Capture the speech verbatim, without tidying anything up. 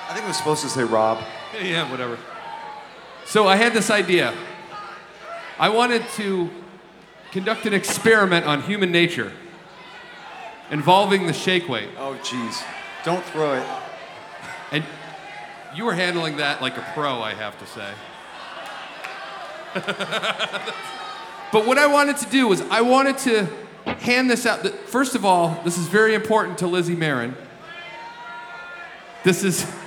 I think it was supposed to say Rob. Yeah, whatever. So I had this idea. I wanted to conduct an experiment on human nature involving the shake weight. Oh, jeez. Don't throw it. And you were handling that like a pro, I have to say. But what I wanted to do was I wanted to hand this out. First of all, this is very important to Lizzie Marin. This is